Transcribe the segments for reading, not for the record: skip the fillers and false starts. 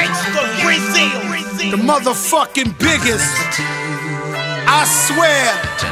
Gangsta Brazil, the motherfucking biggest. I swear,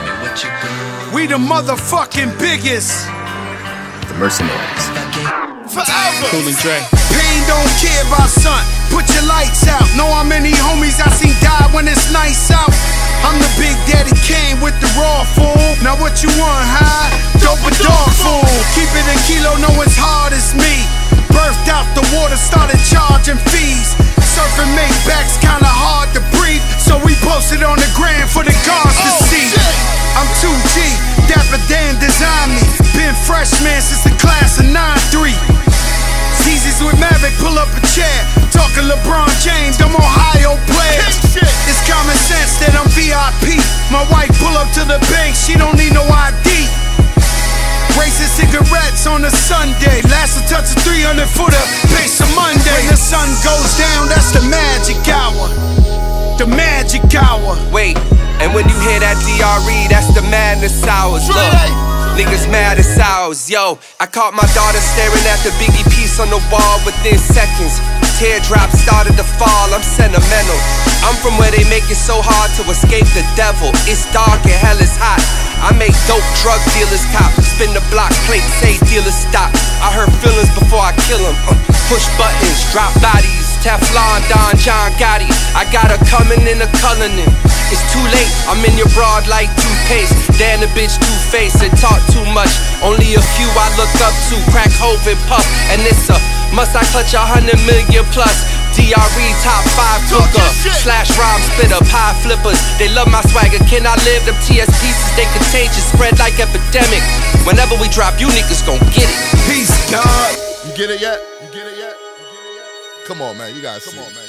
we the motherfucking biggest. The Mercenaries. Forever. Cool and Dre. Pain don't care about son. Put your lights out. Know how many homies I seen die when it's nice out. I'm the big daddy Kane with the raw fool. Now what you want, huh? Dope a dog fool. Keep it a kilo, know it's hard as me. Birthed out the water, started charging fees. Surfing Maybach's kinda hard to breathe, so we posted on the gram for the gods to see. I'm 2G, Dapper Dan designed me. Been freshman since the class of 9-3. Zeezys with Maverick, pull up a chair. Talking LeBron James, I'm Ohio player. It's common sense that I'm VIP. My wife pull up to the bank, she don't need no ID. Racing cigarettes on a Sunday. Last a touch of 300 footer, base of Monday. When the sun goes down, that's the magic hour. The magic hour. Wait, and when you hear that DRE, that's the madness hours. Look, niggas mad as ours. Yo, I caught my daughter staring at the Biggie piece on the wall within seconds. Teardrops started to fall, I'm sentimental. I'm from where they make it so hard to escape the devil. It's dark and hell is hot. I make dope drug dealers cop. Spin the block plate, say dealers stop. I hurt feelings before I kill them. Push buttons, drop bodies. Teflon, Don, John Gotti. I got her coming in a Cullinan. It's too late, I'm in your broad like toothpaste. Damn the bitch two-faced and talk too much. Only a few I look up to. Crack, Hove, and Puff. And it's a must I clutch 100 million plus. DRE top 5 cooker. Slash rhyme splitter, pie flippers. They love my swagger, can I live? Them TS pieces, they contagious, spread like epidemic. Whenever we drop, you niggas gon' get it. Peace, God. You get it yet? You get it yet? You get it yet? Come on, man. You guys. Come on, man.